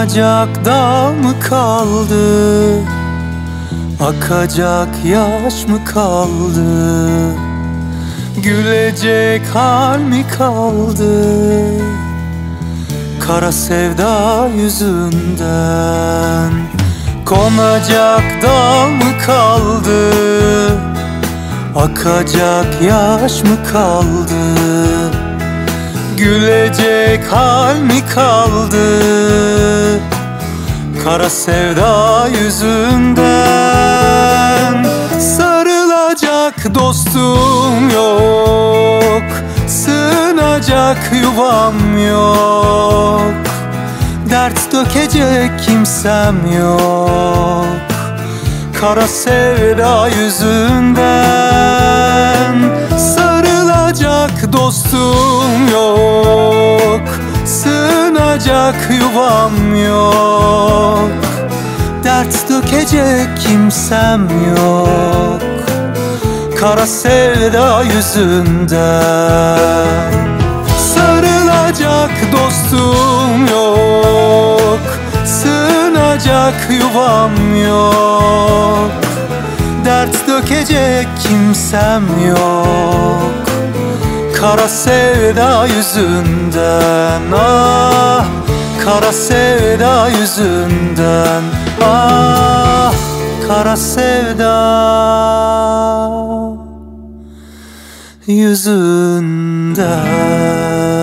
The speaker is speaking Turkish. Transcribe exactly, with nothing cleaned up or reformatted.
Konacak dal mı kaldı? Akacak yaş mı kaldı? Gülecek hal mi kaldı? Kara sevda yüzünden. Konacak dal mı kaldı? Akacak yaş mı kaldı? Gülecek hal mi kaldı? Kara sevda yüzünden. Sarılacak dostum yok, sığınacak yuvam yok, dert dökecek kimsem yok. Kara sevda yüzünden. Sarılacak dostum yok, sığınacak yuvam yok, dert dökecek kimsem yok. Kara sevda yüzünden. Sarılacak dostum yok, sığınacak yuvam yok, dert dökecek kimsem yok. Kara sevda yüzünden. Ah, kara sevda yüzünden. Ah, kara sevda yüzünden.